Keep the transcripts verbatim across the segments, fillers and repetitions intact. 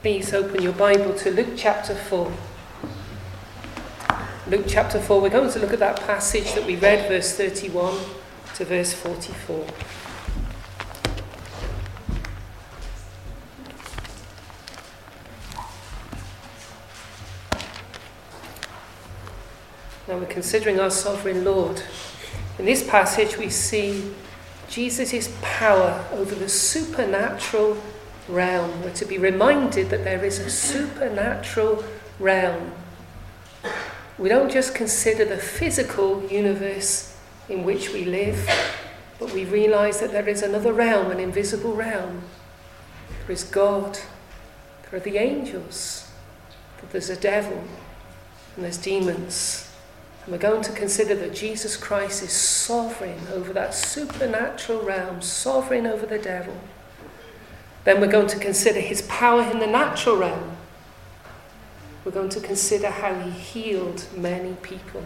Please open your Bible to Luke chapter four. Luke chapter four, we're going to look at that passage that we read, verse thirty-one to verse forty-four. Now we're considering our sovereign Lord. In this passage we see Jesus' power over the supernatural realm. We're to be reminded that there is a supernatural realm. We don't just consider the physical universe in which we live, but we realize that there is another realm, an invisible realm. There is God, there are the angels, that there's a devil, and there's demons. And we're going to consider that Jesus Christ is sovereign over that supernatural realm, sovereign over the devil. Then we're going to consider his power in the natural realm. We're going to consider how he healed many people.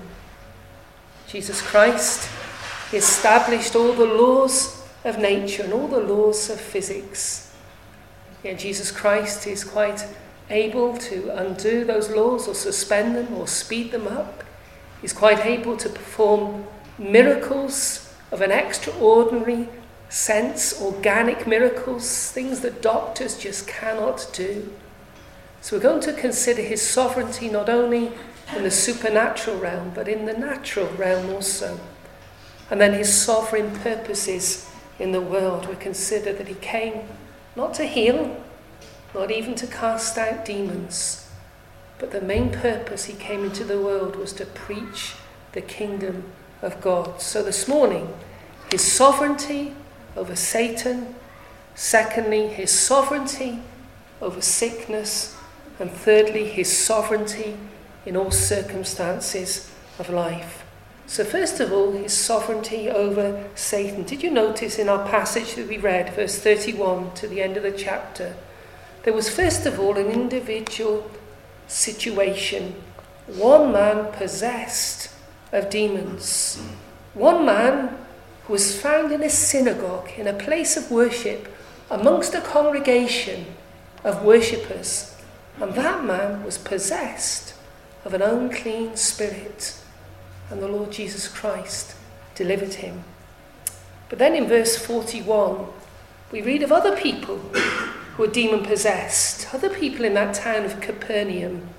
Jesus Christ established all the laws of nature and all the laws of physics. Yet Jesus Christ is quite able to undo those laws or suspend them or speed them up. He's quite able to perform miracles of an extraordinary sense, organic miracles, things that doctors just cannot do. So we're going to consider his sovereignty not only in the supernatural realm, but in the natural realm also. And then his sovereign purposes in the world. We consider that he came not to heal, not even to cast out demons, but the main purpose he came into the world was to preach the kingdom of God. So this morning, his sovereignty over Satan, secondly, his sovereignty over sickness, and thirdly, his sovereignty in all circumstances of life. So first of all, his sovereignty over Satan. Did you notice in our passage that we read, verse thirty-one to the end of the chapter, there was first of all an individual situation. One man possessed of demons. One man who was found in a synagogue, in a place of worship, amongst a congregation of worshippers. And that man was possessed of an unclean spirit. And the Lord Jesus Christ delivered him. But then in verse forty-one, we read of other people who were demon-possessed. Other people in that town of Capernaum.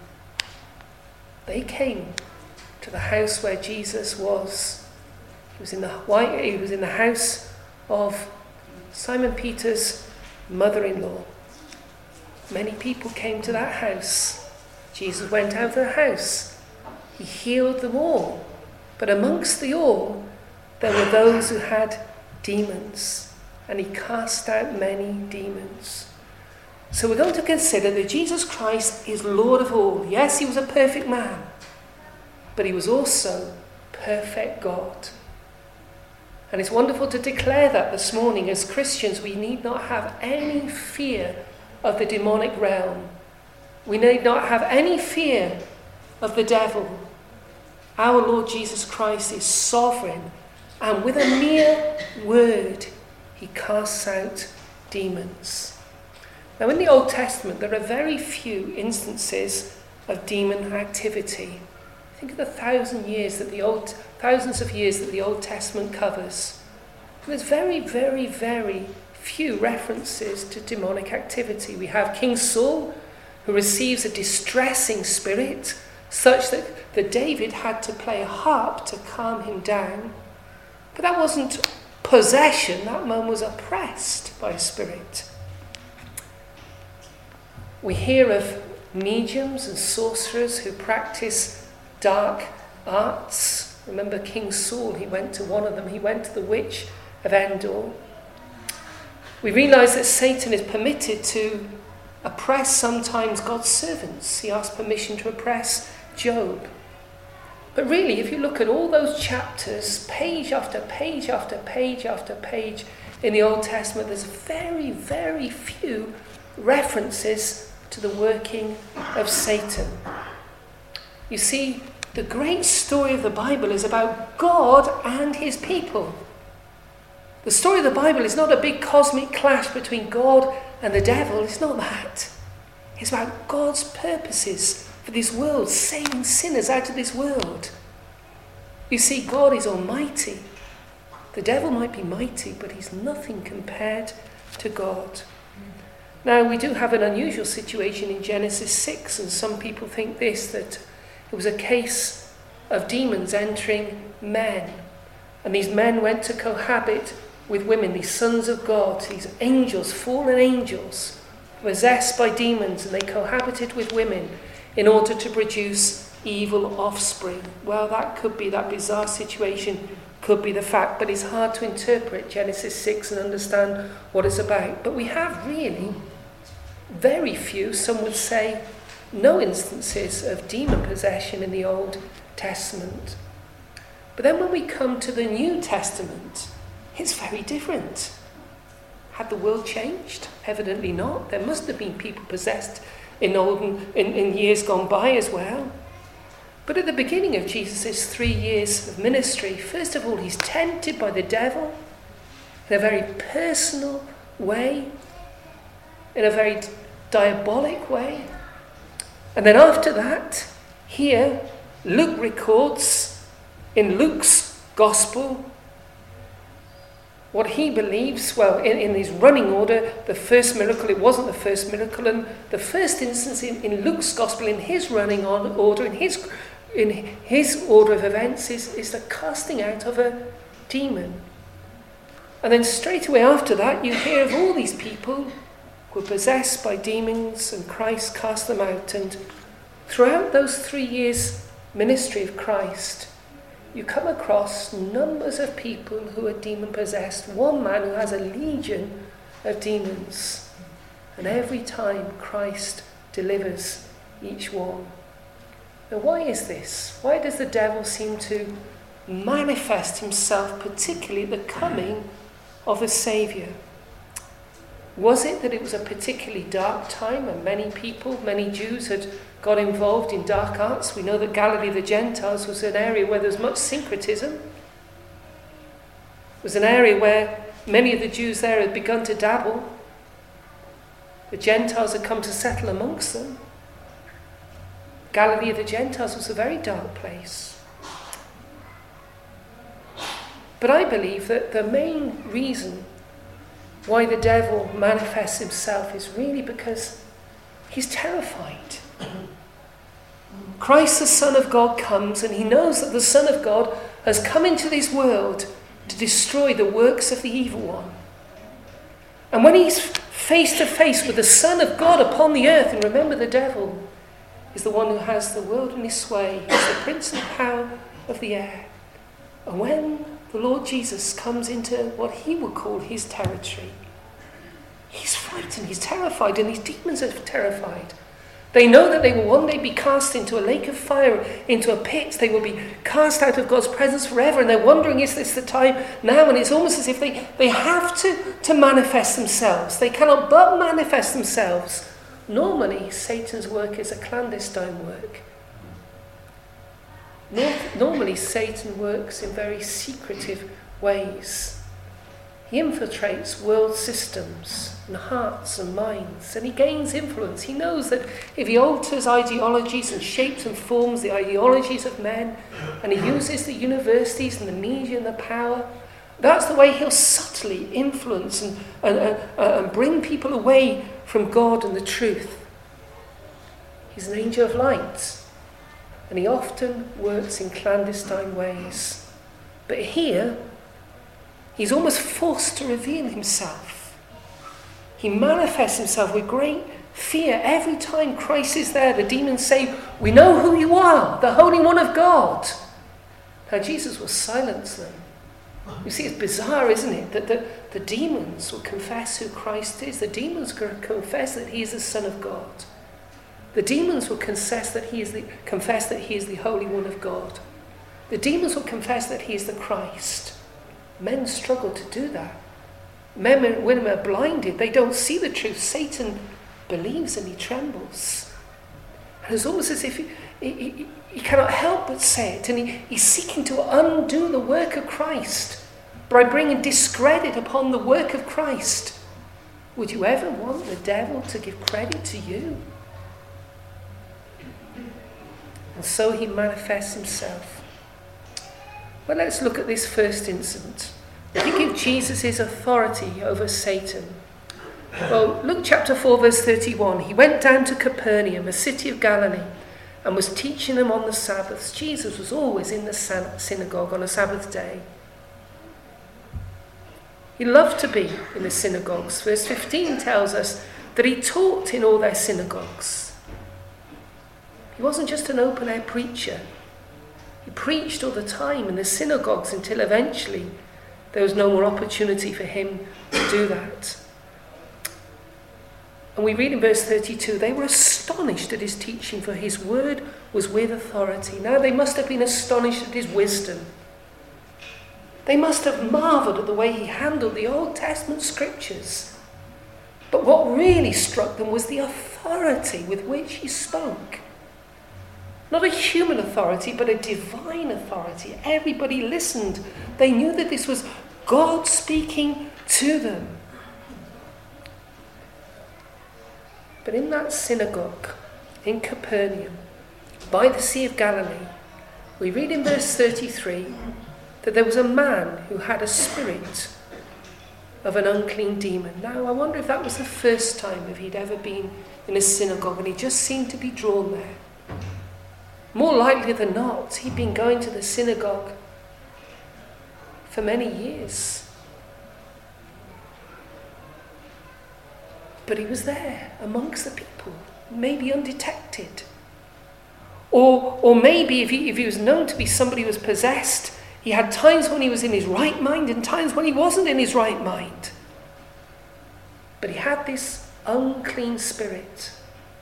They came to the house where Jesus was. He was in the white, he was in the house of Simon Peter's mother-in-law. Many people came to that house. Jesus went out of the house. He healed them all. But amongst the all, there were those who had demons. And he cast out many demons. So we're going to consider that Jesus Christ is Lord of all. Yes, he was a perfect man. But he was also perfect God. And it's wonderful to declare that this morning. As Christians, we need not have any fear of the demonic realm. We need not have any fear of the devil. Our Lord Jesus Christ is sovereign, and with a mere word, he casts out demons. Now, in the Old Testament, there are very few instances of demon activity. Think of the thousand years that the old, thousands of years that the Old Testament covers. There's very, very, very few references to demonic activity. We have King Saul, who receives a distressing spirit, such that, that David had to play a harp to calm him down. But that wasn't possession, that man was oppressed by a spirit. We hear of mediums and sorcerers who practice dark arts. Remember King Saul, he went to one of them, he went to the witch of Endor. We realise that Satan is permitted to oppress sometimes God's servants. He asked permission to oppress Job. But really, if you look at all those chapters, page after page after page after page in the Old Testament, there's very, very few references to the working of Satan. You see, the great story of the Bible is about God and his people. The story of the Bible is not a big cosmic clash between God and the devil. It's not that. It's about God's purposes for this world, saving sinners out of this world. You see, God is almighty. The devil might be mighty, but he's nothing compared to God. Now, we do have an unusual situation in Genesis six, and some people think this, that it was a case of demons entering men. And these men went to cohabit with women, these sons of God, these angels, fallen angels, possessed by demons, and they cohabited with women in order to produce evil offspring. Well, that could be, that bizarre situation could be the fact, but it's hard to interpret Genesis six and understand what it's about. But we have really very few, some would say no instances of demon possession in the Old Testament. But then when we come to the New Testament, it's very different. Had the world changed? Evidently not. There must have been people possessed in, old, in, in years gone by as well. But at the beginning of Jesus' three years of ministry, first of all, he's tempted by the devil in a very personal way, in a very diabolic way. And then after that, here, Luke records in Luke's gospel what he believes, well, in, in his running order, the first miracle, it wasn't the first miracle, and the first instance in, in Luke's gospel, in his running order, in his in his order of events, is, is the casting out of a demon. And then straight away after that, you hear of all these people who were possessed by demons, and Christ cast them out. And throughout those three years' ministry of Christ, you come across numbers of people who are demon-possessed. One man who has a legion of demons. And every time Christ delivers each one. Now, why is this? Why does the devil seem to manifest himself, particularly at the coming of a Saviour? Was it that it was a particularly dark time and many people, many Jews had got involved in dark arts? We know that Galilee of the Gentiles was an area where there was much syncretism. It was an area where many of the Jews there had begun to dabble. The Gentiles had come to settle amongst them. Galilee of the Gentiles was a very dark place. But I believe that the main reason why the devil manifests himself is really because he's terrified. Christ, the Son of God, comes, and he knows that the Son of God has come into this world to destroy the works of the evil one. And when he's face to face with the Son of God upon the earth, and remember, the devil is the one who has the world in his sway. He's the prince and power of the air. And when the Lord Jesus comes into what he would call his territory, he's frightened, he's terrified, and his demons are terrified. They know that they will one day be cast into a lake of fire, into a pit. They will be cast out of God's presence forever, and they're wondering, is this the time now? And it's almost as if they, they have to, to manifest themselves. They cannot but manifest themselves. Normally, Satan's work is a clandestine work. Normally, Satan works in very secretive ways. He infiltrates world systems and hearts and minds, and he gains influence. He knows that if he alters ideologies and shapes and forms the ideologies of men, and he uses the universities and the media and the power, that's the way he'll subtly influence and, and, and, and bring people away from God and the truth. He's an angel of light, and he often works in clandestine ways. But here, he's almost forced to reveal himself. He manifests himself with great fear. Every time Christ is there, the demons say, "We know who you are, the Holy One of God." Now, Jesus will silence them. You see, it's bizarre, isn't it, that the, the demons will confess who Christ is. The demons will confess that he is the Son of God. The demons will confess that he is the, confess that he is the Holy One of God. The demons will confess that he is the Christ. Men struggle to do that. Men and women are blinded. They don't see the truth. Satan believes and he trembles. And it's almost as if he, he, he, he cannot help but say it. And he, he's seeking to undo the work of Christ by bringing discredit upon the work of Christ. Would you ever want the devil to give credit to you? And so he manifests himself. Well, let's look at this first incident. Think of Jesus' authority over Satan. Well, Luke chapter four, verse thirty-one. He went down to Capernaum, a city of Galilee, and was teaching them on the Sabbaths. Jesus was always in the synagogue on a Sabbath day. He loved to be in the synagogues. Verse fifteen tells us that he taught in all their synagogues. He wasn't just an open-air preacher. He preached all the time in the synagogues until eventually there was no more opportunity for him to do that. And we read in verse thirty-two, they were astonished at his teaching, for his word was with authority. Now they must have been astonished at his wisdom. They must have marveled at the way he handled the Old Testament scriptures. But what really struck them was the authority with which he spoke. Not a human authority, but a divine authority. Everybody listened. They knew that this was God speaking to them. But in that synagogue in Capernaum, by the Sea of Galilee, we read in verse thirty-three that there was a man who had a spirit of an unclean demon. Now, I wonder if that was the first time if he'd ever been in a synagogue and he just seemed to be drawn there. More likely than not, he'd been going to the synagogue for many years. But he was there amongst the people, maybe undetected. Or, or maybe if he, if he was known to be somebody who was possessed, he had times when he was in his right mind and times when he wasn't in his right mind. But he had this unclean spirit.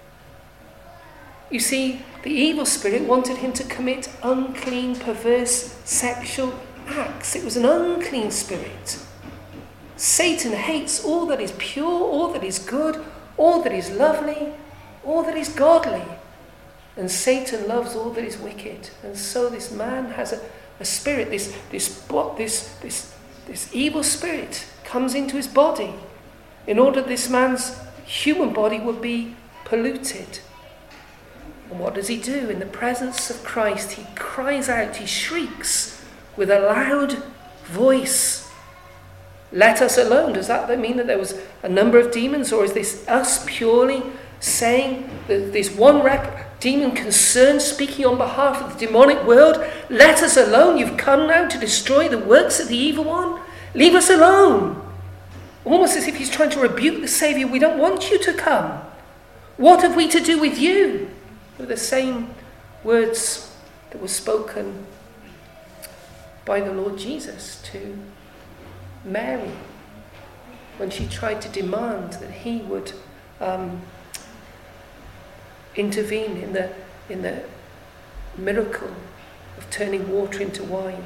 You see, the evil spirit wanted him to commit unclean, perverse sexual acts. It was an unclean spirit. Satan hates all that is pure, all that is good, all that is lovely, all that is godly. And Satan loves all that is wicked. And so this man has a, a spirit, this, this, this, this, this evil spirit comes into his body in order that this man's human body would be polluted. And what does he do? In the presence of Christ, he cries out, he shrieks with a loud voice, "Let us alone." Does that mean that there was a number of demons, or is this us purely saying that this one rep demon concerned, speaking on behalf of the demonic world? Let us alone. You've come now to destroy the works of the evil one. Leave us alone. Almost as if he's trying to rebuke the Saviour. We don't want you to come. What have we to do with you? They're the same words that were spoken by the Lord Jesus to Mary when she tried to demand that he would um, intervene in the in the miracle of turning water into wine.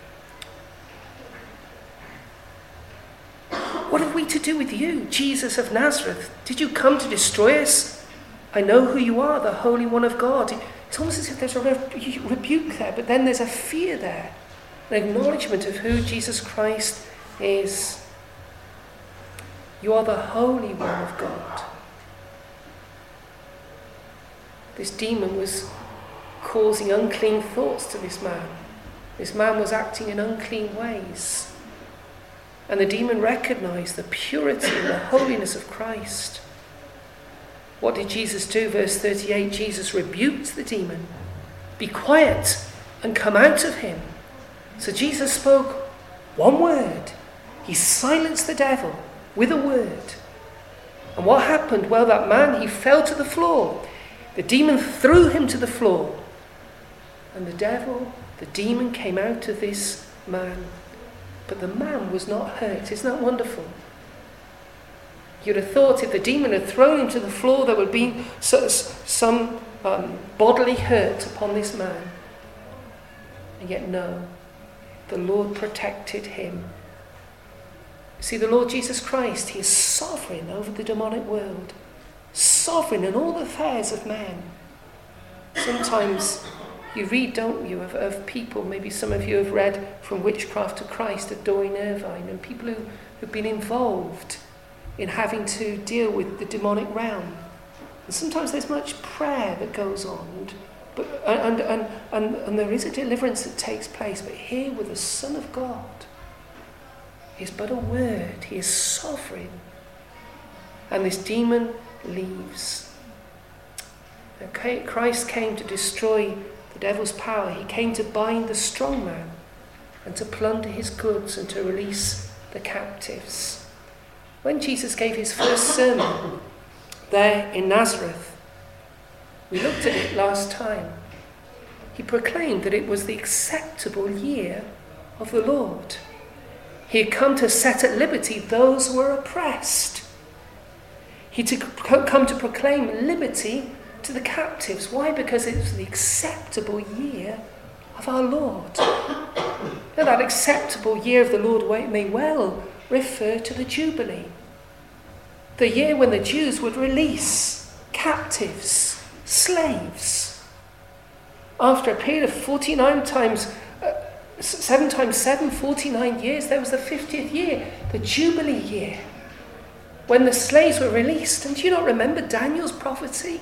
What have we to do with you, Jesus of Nazareth? Did you come to destroy us? I know who you are, the Holy One of God. It's almost as if there's a rebuke there, but then there's a fear there, an acknowledgement of who Jesus Christ is. You are the Holy One of God. This demon was causing unclean thoughts to this man. This man was acting in unclean ways. And the demon recognized the purity and the holiness of Christ. What did Jesus do? Verse thirty-eight, Jesus rebuked the demon. Be quiet and come out of him. So Jesus spoke one word. He silenced the devil with a word. And what happened? Well, that man, he fell to the floor. The demon threw him to the floor. And the devil, the demon, came out of this man. But the man was not hurt. Isn't that wonderful? You'd have thought if the demon had thrown him to the floor, there would be some um, bodily hurt upon this man. And yet no, the Lord protected him. See, the Lord Jesus Christ, he is sovereign over the demonic world. Sovereign in all the affairs of men. Sometimes you read, don't you, of, of people, maybe some of you have read From Witchcraft to Christ of Doreen Irvine, and people who have been involved in having to deal with the demonic realm. And sometimes there's much prayer that goes on, but, and, and, and, and there is a deliverance that takes place. But here with the Son of God, he is but a word. He is sovereign. And this demon leaves. Okay, Christ came to destroy the devil's power. He came to bind the strong man and to plunder his goods and to release the captives. When Jesus gave his first sermon there in Nazareth, we looked at it last time, he proclaimed that it was the acceptable year of the Lord. He had come to set at liberty those who were oppressed. He had come to proclaim liberty to the captives. Why? Because it was the acceptable year of our Lord. Now, that acceptable year of the Lord may well refer to the Jubilee, the year when the Jews would release captives, slaves. After a period of forty-nine times, uh, seven times seven, forty-nine years, there was the fiftieth year, the Jubilee year, when the slaves were released. And do you not remember Daniel's prophecy?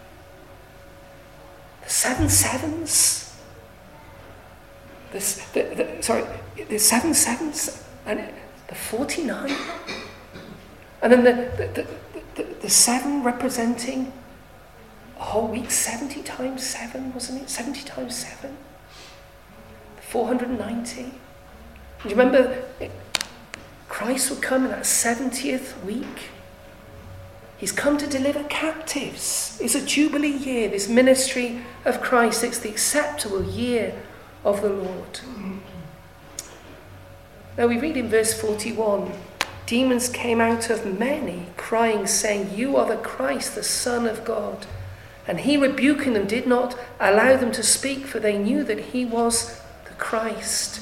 The seven sevens. The, the, the, sorry, the seven sevens and the forty-nine. And then the, the, the, the, the seven representing a whole week, seventy times seven, wasn't it? seventy times seven. four hundred ninety. And do you remember it, Christ would come in that seventieth week? He's come to deliver captives. It's a Jubilee year, this ministry of Christ. It's the acceptable year of the Lord. Now we read in verse forty-one, demons came out of many, crying, saying, "You are the Christ, the Son of God." And he, rebuking them, did not allow them to speak, for they knew that he was the Christ.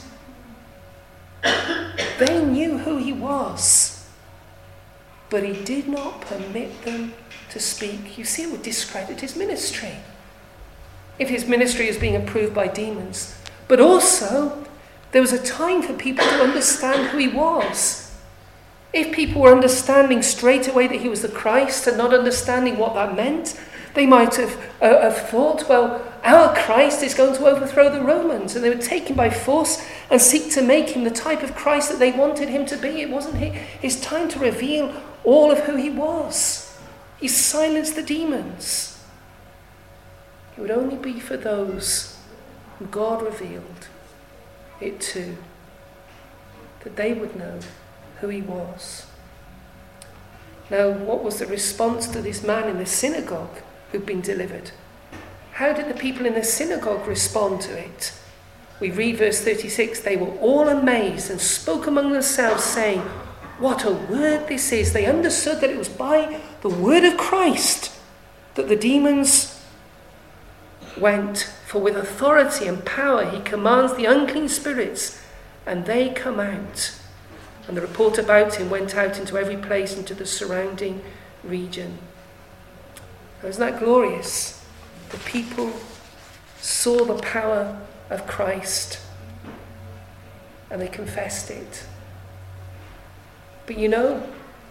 They knew who he was, but he did not permit them to speak. You see, it would discredit his ministry if his ministry is being approved by demons. But also, there was a time for people to understand who he was. If people were understanding straight away that he was the Christ and not understanding what that meant, they might have, uh, have thought, well, our Christ is going to overthrow the Romans. And they would take him by force and seek to make him the type of Christ that they wanted him to be. It wasn't his time to reveal all of who he was. He silenced the demons. It would only be for those whom God revealed it to, that they would know who he was. Now, what was the response to this man in the synagogue who'd been delivered? How did the people in the synagogue respond to it? We read verse thirty-six, they were all amazed and spoke among themselves, saying, "What a word this is." They understood that it was by the word of Christ that the demons went. For with authority and power he commands the unclean spirits, and they come out. And the report about him went out into every place, into the surrounding region. Now, isn't that glorious? The people saw the power of Christ and they confessed it. But you know,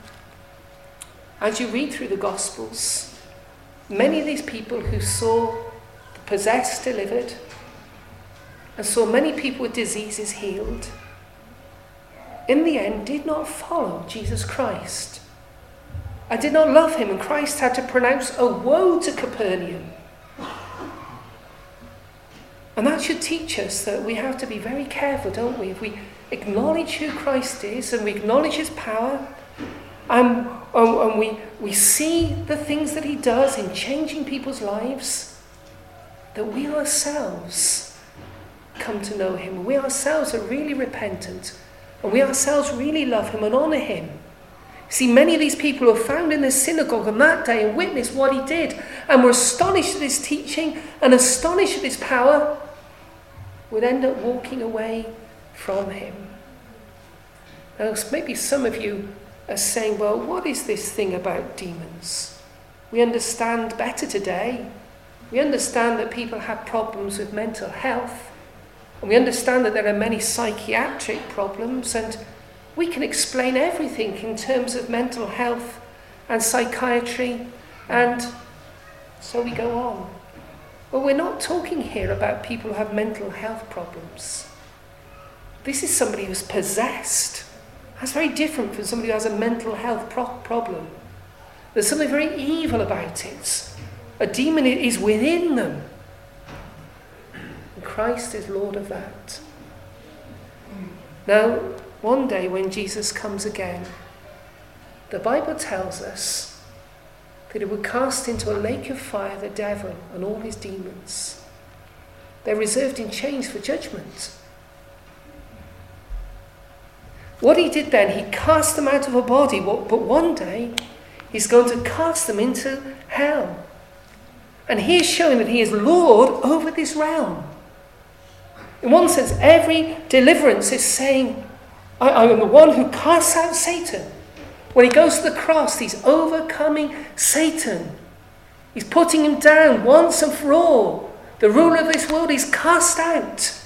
as you read through the Gospels, many of these people who saw the possessed delivered and saw many people with diseases healed, in the end did not follow Jesus Christ. I did not love him, and Christ had to pronounce a woe to Capernaum. And that should teach us that we have to be very careful, don't we? If we acknowledge who Christ is and we acknowledge his power, and, and we, we see the things that he does in changing people's lives, that we ourselves come to know him. We ourselves are really repentant, and we ourselves really love him and honour him. See, many of these people who were found in the synagogue on that day and witnessed what he did and were astonished at his teaching and astonished at his power would end up walking away from him. Now, maybe some of you are saying, well, what is this thing about demons? We understand better today. We understand that people have problems with mental health. And we understand that there are many psychiatric problems, and we can explain everything in terms of mental health and psychiatry and So we go on. Well, we're not talking here about people who have mental health problems. This is somebody who's possessed. That's very different from somebody who has a mental health pro- problem. There's something very evil about it. A demon is within them. And Christ is Lord of that. Now, one day when Jesus comes again, the Bible tells us that he would cast into a lake of fire the devil and all his demons. They're reserved in chains for judgment. What he did then, he cast them out of a body, but one day he's going to cast them into hell. And he is showing that he is Lord over this realm. In one sense, every deliverance is saying, I, I am the one who casts out Satan. When he goes to the cross, he's overcoming Satan. He's putting him down once and for all. The ruler of this world is cast out.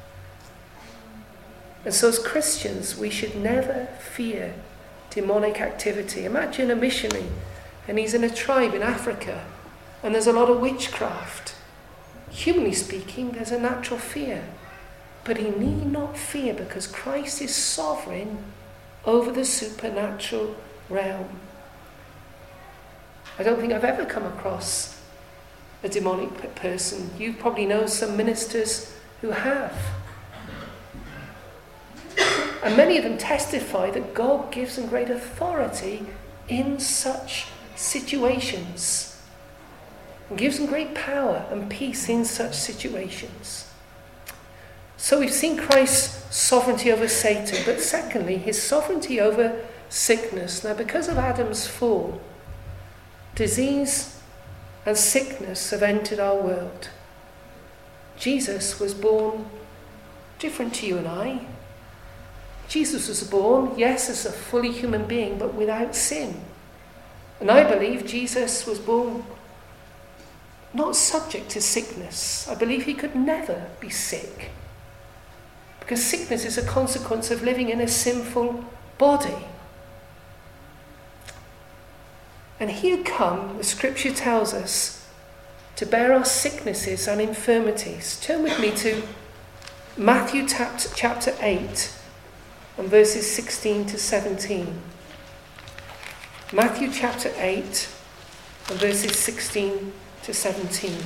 And so as Christians, we should never fear demonic activity. Imagine a missionary, and he's in a tribe in Africa, and there's a lot of witchcraft. Humanly speaking, there's a natural fear. But he need not fear, because Christ is sovereign over the supernatural realm. I don't think I've ever come across a demonic person. You probably know some ministers who have. And many of them testify that God gives them great authority in such situations. And gives them great power and peace in such situations. So we've seen Christ's sovereignty over Satan, but secondly, his sovereignty over sickness. Now, because of Adam's fall, disease and sickness have entered our world. Jesus was born different to you and I. Jesus was born, yes, as a fully human being, but without sin. And I believe Jesus was born not subject to sickness. I believe he could never be sick. Because sickness is a consequence of living in a sinful body. And he had come, the scripture tells us, to bear our sicknesses and infirmities. Turn with me to Matthew chapter eight and verses sixteen to seventeen. Matthew chapter eight and verses sixteen to seventeen.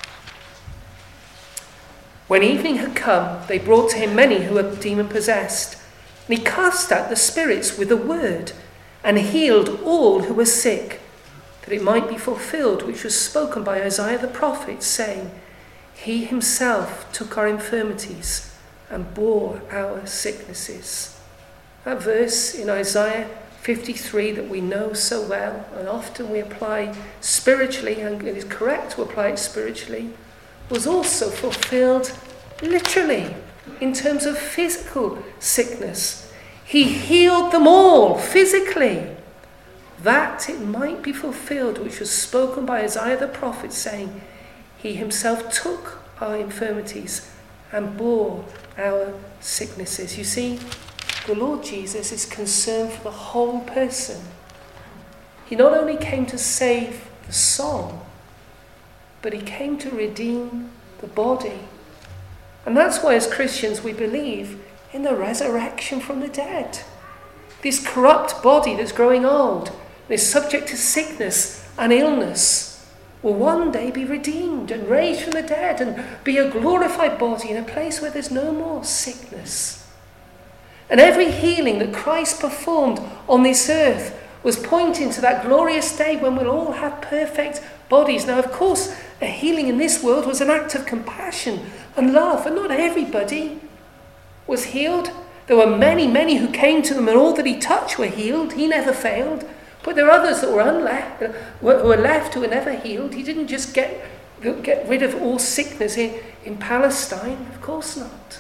When evening had come, they brought to him many who were demon-possessed, and he cast out the spirits with a word, and healed all who were sick, that it might be fulfilled which was spoken by Isaiah the prophet, saying, He himself took our infirmities and bore our sicknesses. That verse in Isaiah fifty-three that we know so well, and often we apply spiritually, and it is correct to apply it spiritually, was also fulfilled literally in terms of physical sickness. He healed them all physically, that it might be fulfilled which was spoken by Isaiah the prophet, saying, He himself took our infirmities and bore our sicknesses. You see, the Lord Jesus is concerned for the whole person. He not only came to save the soul, but he came to redeem the body. And that's why as Christians we believe in the resurrection from the dead. This corrupt body that's growing old, is subject to sickness and illness, will one day be redeemed and raised from the dead and be a glorified body in a place where there's no more sickness. And every healing that Christ performed on this earth was pointing to that glorious day when we'll all have perfect bodies. Now, of course, a healing in this world was an act of compassion and love, and not everybody was healed. There were many, many who came to him, and all that he touched were healed. He never failed. But there are others that were unleft, who were left who were never healed. He didn't just get, get rid of all sickness in, in Palestine. Of course not.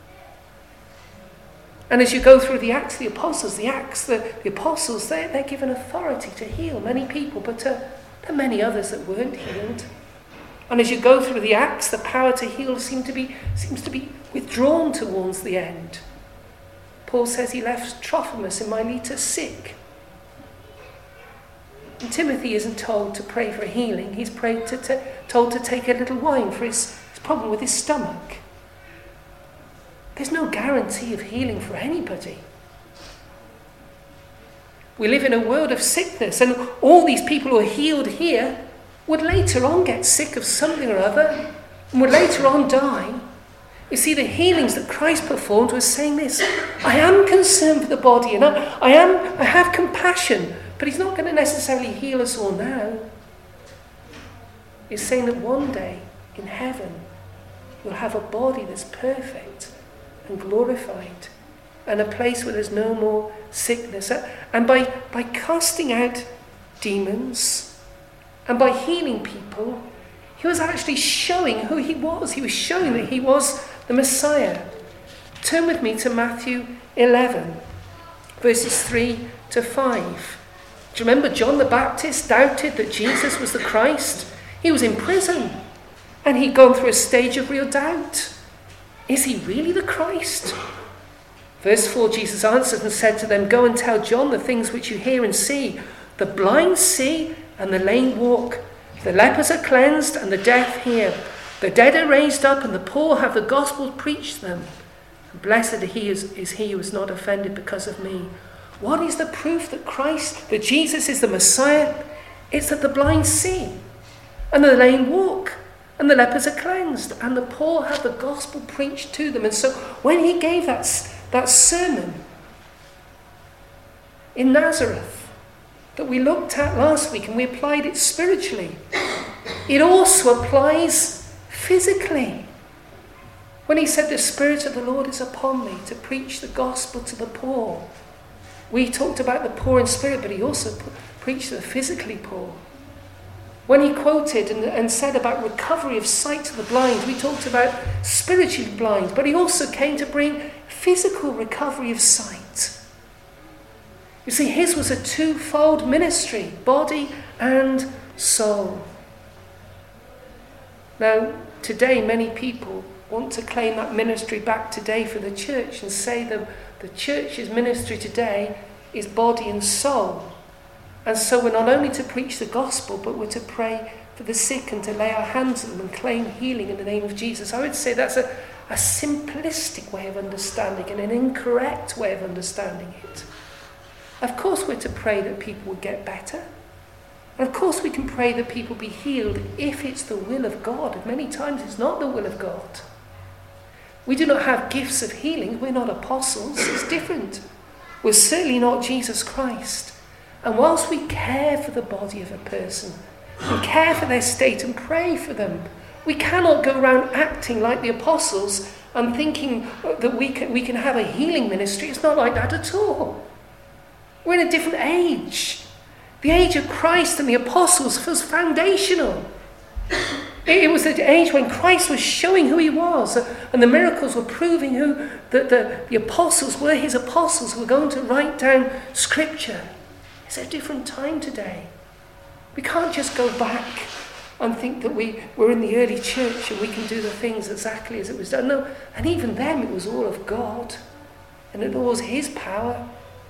And as you go through the Acts of the Apostles, the Acts, the, the Apostles, they're, they're given authority to heal many people, but uh, there are many others that weren't healed. And as you go through the Acts, the power to heal seems to be, seems to be withdrawn towards the end. Paul says he left Trophimus in Miletus sick. And Timothy isn't told to pray for healing. He's prayed to t- told to take a little wine for his, his problem with his stomach. There's no guarantee of healing for anybody. We live in a world of sickness, and all these people who are healed here would later on get sick of something or other and would later on die. You see, the healings that Christ performed was saying this: I am concerned for the body, and I, I am I have compassion, but he's not going to necessarily heal us all now. He's saying that one day in heaven you'll have a body that's perfect and glorified, and a place where there's no more sickness. And by, by casting out demons and by healing people, he was actually showing who he was. He was showing that he was the Messiah. Turn with me to Matthew eleven, verses three to five. Do you remember John the Baptist doubted that Jesus was the Christ? He was in prison, and he'd gone through a stage of real doubt. Is he really the Christ? Verse four, Jesus answered and said to them, Go and tell John the things which you hear and see. The blind see, and the lame walk. The lepers are cleansed, and the deaf hear. The dead are raised up, and the poor have the gospel preached to them. And blessed he is, is he who is not offended because of me. What is the proof that Christ, that Jesus is the Messiah? It's that the blind see, and the lame walk, and the lepers are cleansed, and the poor have the gospel preached to them. And so when he gave that, that sermon in Nazareth that we looked at last week, and we applied it spiritually, it also applies physically. When he said, the Spirit of the Lord is upon me to preach the gospel to the poor. We talked about the poor in spirit, but he also preached to the physically poor. When he quoted and, and said about recovery of sight to the blind, we talked about spiritually blind, but he also came to bring physical recovery of sight. You see, his was a twofold ministry, body and soul. Now, today many people want to claim that ministry back today for the church and say that the church's ministry today is body and soul. And so we're not only to preach the gospel, but we're to pray for the sick and to lay our hands on them and claim healing in the name of Jesus. I would say that's a, a simplistic way of understanding and an incorrect way of understanding it. Of course we're to pray that people will get better. And of course we can pray that people be healed if it's the will of God. And many times it's not the will of God. We do not have gifts of healing. We're not apostles. It's different. We're certainly not Jesus Christ. And whilst we care for the body of a person, and care for their state and pray for them, we cannot go around acting like the apostles and thinking that we can, we can have a healing ministry. It's not like that at all. We're in a different age. The age of Christ and the apostles was foundational. It was the age when Christ was showing who he was, and the miracles were proving who the, the, the apostles were, his apostles who were going to write down scripture. It's a different time today. We can't just go back and think that we, we're in the early church and we can do the things exactly as it was done. No, and even then it was all of God, and it was his power.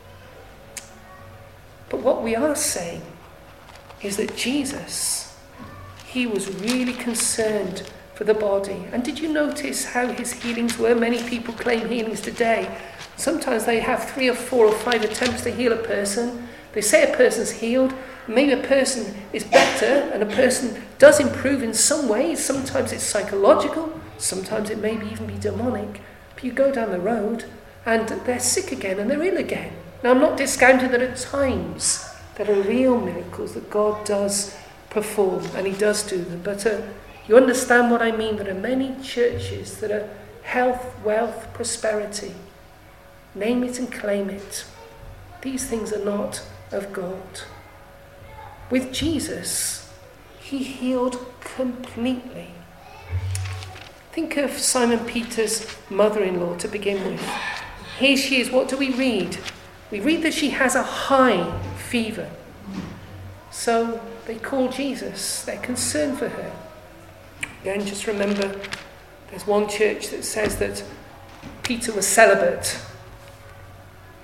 But what we are saying is that Jesus, he was really concerned for the body. And did you notice how his healings were? Many people claim healings today. Sometimes they have three or four or five attempts to heal a person. They say a person's healed. Maybe a person is better and a person does improve in some ways. Sometimes it's psychological. Sometimes it may even be demonic. But you go down the road and they're sick again and they're ill again. Now, I'm not discounting that at times there are real miracles that God does perform, and he does do them. But uh, you understand what I mean? There are many churches that are health, wealth, prosperity. Name it and claim it. These things are not of God. With Jesus, he healed completely. Think of Simon Peter's mother-in-law to begin with. Here she is. What do we read? We read that she has a high fever. So they call Jesus. They're concerned for her. Again, just remember, there's one church that says that Peter was celibate.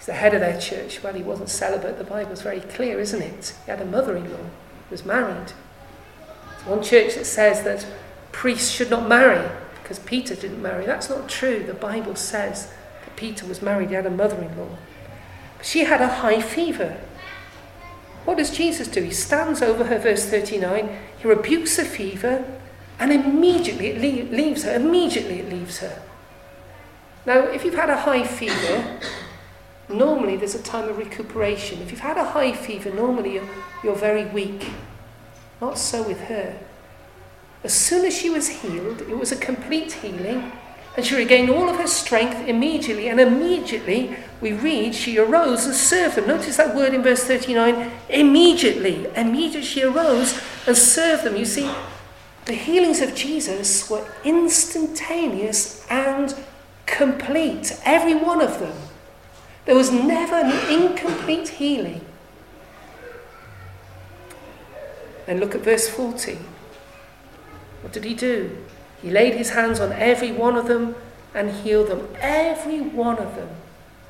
the head of their church. Well, he wasn't celibate. The Bible's very clear, isn't it? He had a mother-in-law, he was married. There's one church that says that priests should not marry because Peter didn't marry. That's not true. The Bible says that Peter was married, he had a mother-in-law. But she had a high fever. What does Jesus do? He stands over her, verse thirty-nine, he rebukes the fever, and immediately it le- leaves her. Immediately it leaves her. Now, if you've had a high fever, normally there's a time of recuperation. If you've had a high fever, normally you're, you're very weak. Not so with her. As soon as she was healed, it was a complete healing, and she regained all of her strength immediately, and immediately we read she arose and served them. Notice that word in verse thirty-nine, immediately. Immediately she arose and served them. You see, the healings of Jesus were instantaneous and complete, every one of them. There was never an incomplete healing. And look at verse forty. What did he do? He laid his hands on every one of them and healed them. Every one of them.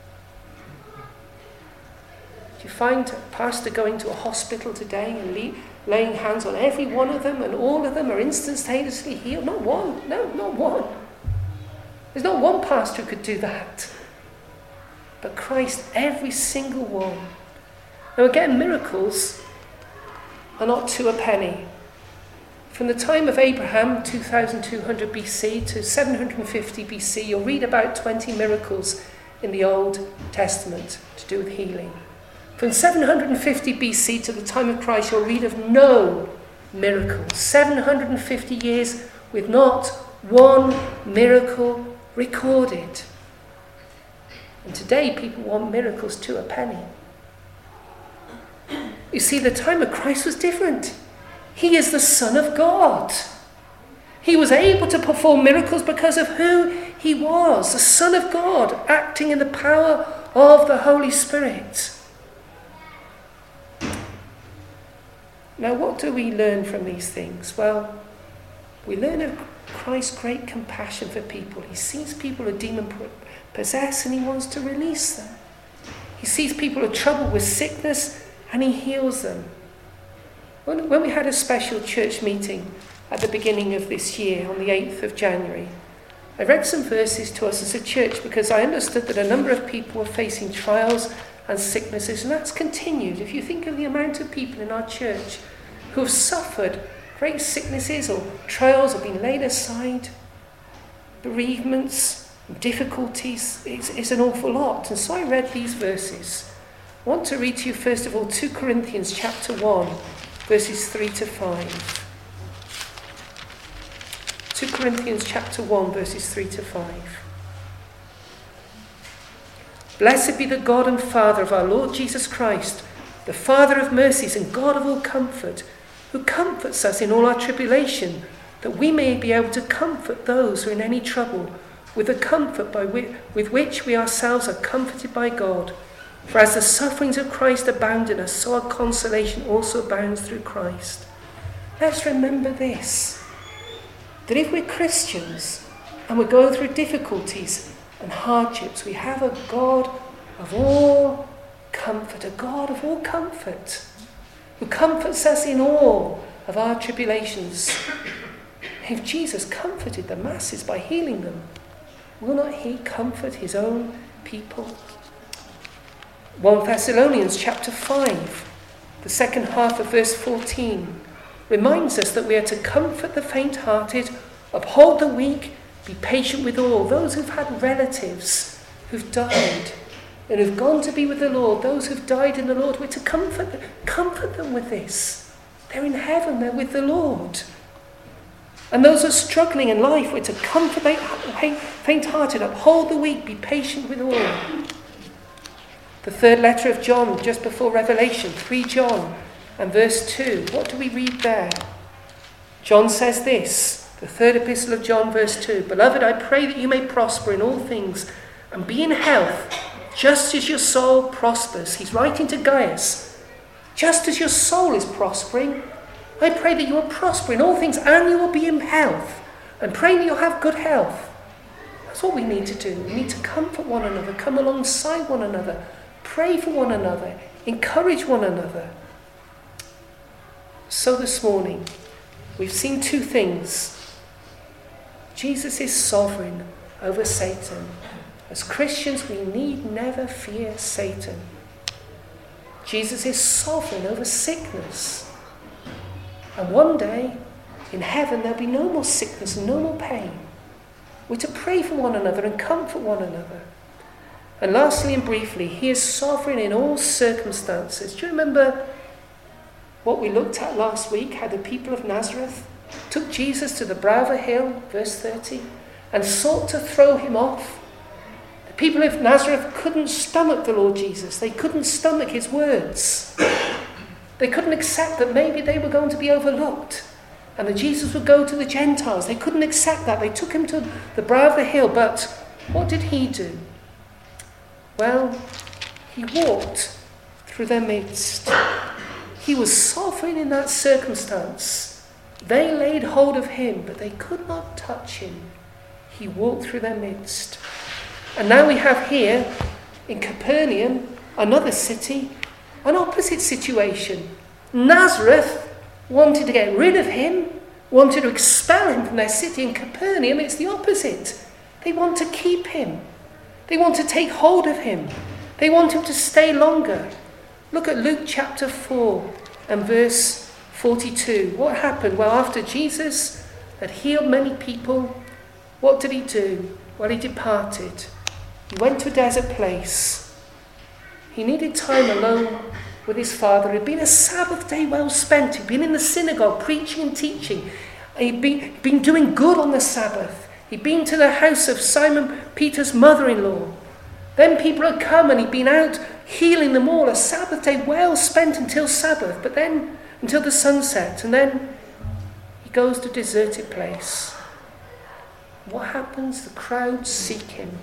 Do you find a pastor going to a hospital today and lay, laying hands on every one of them and all of them are instantaneously healed? Not one. No, not one. There's not one pastor who could do that. But Christ, every single one. Now again, miracles are not two a penny. From the time of Abraham, two thousand two hundred B C, to seven hundred fifty B C, you'll read about twenty miracles in the Old Testament to do with healing. From seven hundred fifty B C to the time of Christ, you'll read of no miracles. seven hundred fifty years with not one miracle recorded. And today people want miracles to a penny. You see, the time of Christ was different. He is the Son of God. He was able to perform miracles because of who he was, the Son of God, acting in the power of the Holy Spirit. Now, what do we learn from these things? Well, we learn of Christ's great compassion for people. He sees people who are demon-possessed and he wants to release them. He sees people who are troubled with sickness and he heals them. When, when we had a special church meeting at the beginning of this year, on the eighth of January, I read some verses to us as a church because I understood that a number of people were facing trials and sicknesses, and that's continued. If you think of the amount of people in our church who have suffered great sicknesses or trials or been laid aside, bereavements, difficulties, it's, it's an awful lot. And so I read these verses. I want to read to you first of all two Corinthians chapter one, verses three to five. two Corinthians chapter one, verses three to five. Blessed be the God and Father of our Lord Jesus Christ, the Father of mercies and God of all comfort, who comforts us in all our tribulation, that we may be able to comfort those who are in any trouble, with the comfort by which, with which we ourselves are comforted by God. For as the sufferings of Christ abound in us, so our consolation also abounds through Christ. Let's remember this, that if we're Christians and we're going through difficulties and hardships, we have a God of all comfort, a God of all comfort, who comforts us in all of our tribulations. If Jesus comforted the masses by healing them, will not he comfort his own people? First Thessalonians chapter five, the second half of verse fourteen, reminds us that we are to comfort the faint-hearted, uphold the weak, be patient with all. Those who've had relatives who've died and who've gone to be with the Lord, those who've died in the Lord, we're to comfort them, comfort them with this. They're in heaven, they're with the Lord. And those who are struggling in life, we're to comfort the faint-hearted, uphold the weak, be patient with all. The third letter of John, just before Revelation, three John and verse two. What do we read there? John says this, the third epistle of John, verse two. Beloved, I pray that you may prosper in all things and be in health, just as your soul prospers. He's writing to Gaius. Just as your soul is prospering, I pray that you will prosper in all things and you will be in health. And pray that you'll have good health. That's what we need to do. We need to comfort one another, come alongside one another, Pray for one another. Encourage one another. So this morning, we've seen two things. Jesus is sovereign over Satan. As Christians, we need never fear Satan. Jesus is sovereign over sickness. And one day, in heaven, there'll be no more sickness and no more pain. We're to pray for one another and comfort one another. And lastly and briefly, he is sovereign in all circumstances. Do you remember what we looked at last week? How the people of Nazareth took Jesus to the brow of a hill, verse thirty, and sought to throw him off. The people of Nazareth couldn't stomach the Lord Jesus. They couldn't stomach his words. They couldn't accept that maybe they were going to be overlooked and that Jesus would go to the Gentiles. They couldn't accept that. They took him to the brow of the hill. But what did he do? Well, he walked through their midst. He was sovereign in that circumstance. They laid hold of him, but they could not touch him. He walked through their midst. And now we have here, in Capernaum, another city, an opposite situation. Nazareth wanted to get rid of him, wanted to expel him from their city. In Capernaum, it's the opposite. They want to keep him. They want to take hold of him. They want him to stay longer. Look at Luke chapter four and verse forty-two. What happened? Well, after Jesus had healed many people, what did he do? Well, he departed. He went to a desert place. He needed time alone with his Father. It had been a Sabbath day well spent. He'd been in the synagogue preaching and teaching. He'd been, been doing good on the Sabbath. He'd been to the house of Simon Peter's mother-in-law. Then people had come and he'd been out healing them all. A Sabbath day well spent until Sabbath, but then until the sunset. And then he goes to a deserted place. What happens? The crowds seek him.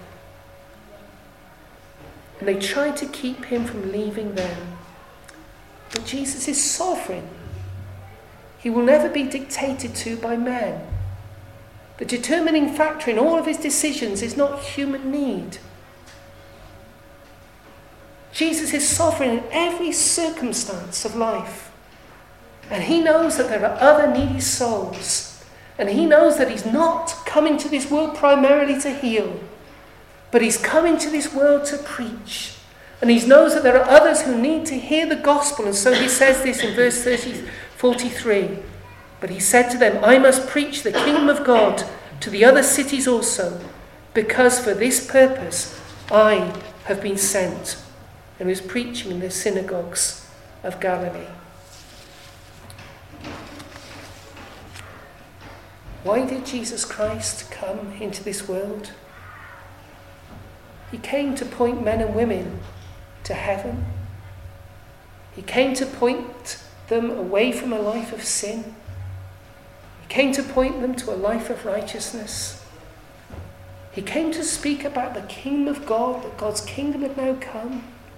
And they try to keep him from leaving them. But Jesus is sovereign. He will never be dictated to by men. The determining factor in all of his decisions is not human need. Jesus is sovereign in every circumstance of life. And he knows that there are other needy souls. And he knows that he's not coming to this world primarily to heal, but he's come into this world to preach. And he knows that there are others who need to hear the gospel. And so he says this in verse thirty, forty-three. But he said to them, I must preach the kingdom of God to the other cities also, because for this purpose I have been sent. And he was preaching in the synagogues of Galilee. Why did Jesus Christ come into this world? He came to point men and women to heaven. He came to point them away from a life of sin. He came to point them to a life of righteousness. He came to speak about the kingdom of God, that God's kingdom had now come.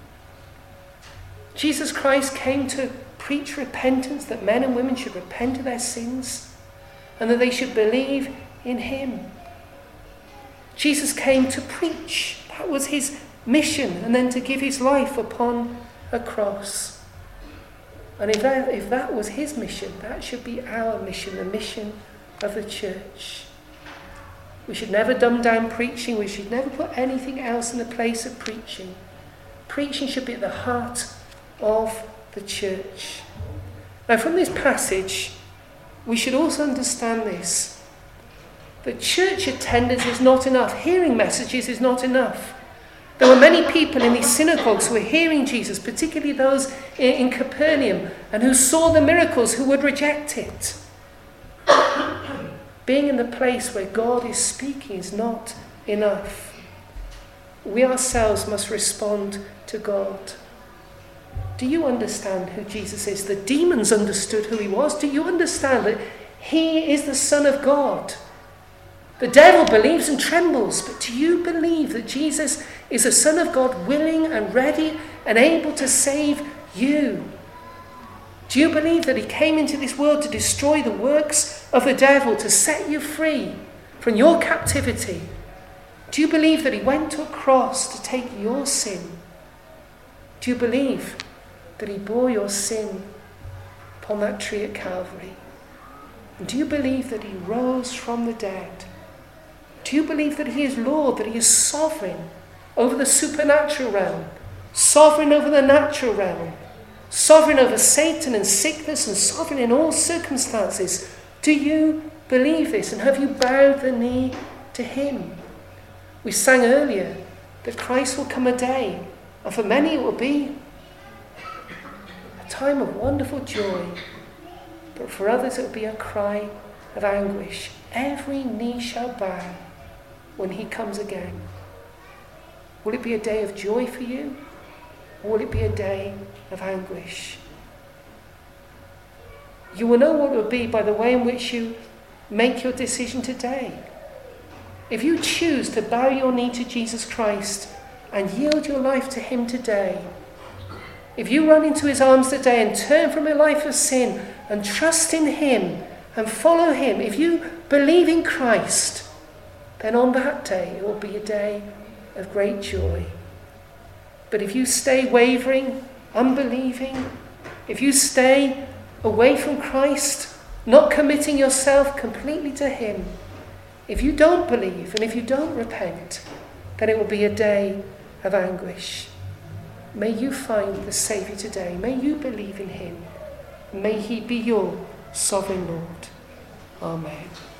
Jesus Christ came to preach repentance, that men and women should repent of their sins and that they should believe in him. Jesus came to preach. That was his mission, and then to give his life upon a cross. And if that, if that was his mission, that should be our mission, the mission of the church. We should never dumb down preaching. We should never put anything else in the place of preaching. Preaching should be at the heart of the church. Now, from this passage, we should also understand this. That church attendance is not enough. Hearing messages is not enough. There were many people in these synagogues who were hearing Jesus, particularly those in Capernaum, and who saw the miracles, who would reject it. Being in the place where God is speaking is not enough. We ourselves must respond to God. Do you understand who Jesus is? The demons understood who he was. Do you understand that he is the Son of God? The devil believes and trembles, but do you believe that Jesus is the Son of God, willing and ready and able to save you? Do you believe that he came into this world to destroy the works of the devil, to set you free from your captivity? Do you believe that he went to a cross to take your sin Do you believe that he bore your sin upon that tree at Calvary? And do you believe that he rose from the dead? Do you believe that he is Lord, that he is sovereign over the supernatural realm, sovereign over the natural realm, sovereign over Satan and sickness, and sovereign in all circumstances? Do you believe this? And have you bowed the knee to him? We sang earlier that Christ will come a day, and for many it will be a time of wonderful joy, but for others it will be a cry of anguish. Every knee shall bow when he comes again. Will it be a day of joy for you, or will it be a day of anguish? You will know what it will be by the way in which you make your decision today. If you choose to bow your knee to Jesus Christ and yield your life to him today, if you run into his arms today and turn from a life of sin and trust in him and follow him, if you believe in Christ, then on that day it will be a day of great joy. But if you stay wavering, unbelieving, if you stay away from Christ, not committing yourself completely to him, if you don't believe and if you don't repent, then it will be a day of anguish. May you find the Saviour today. May you believe in him. May he be your sovereign Lord. Amen.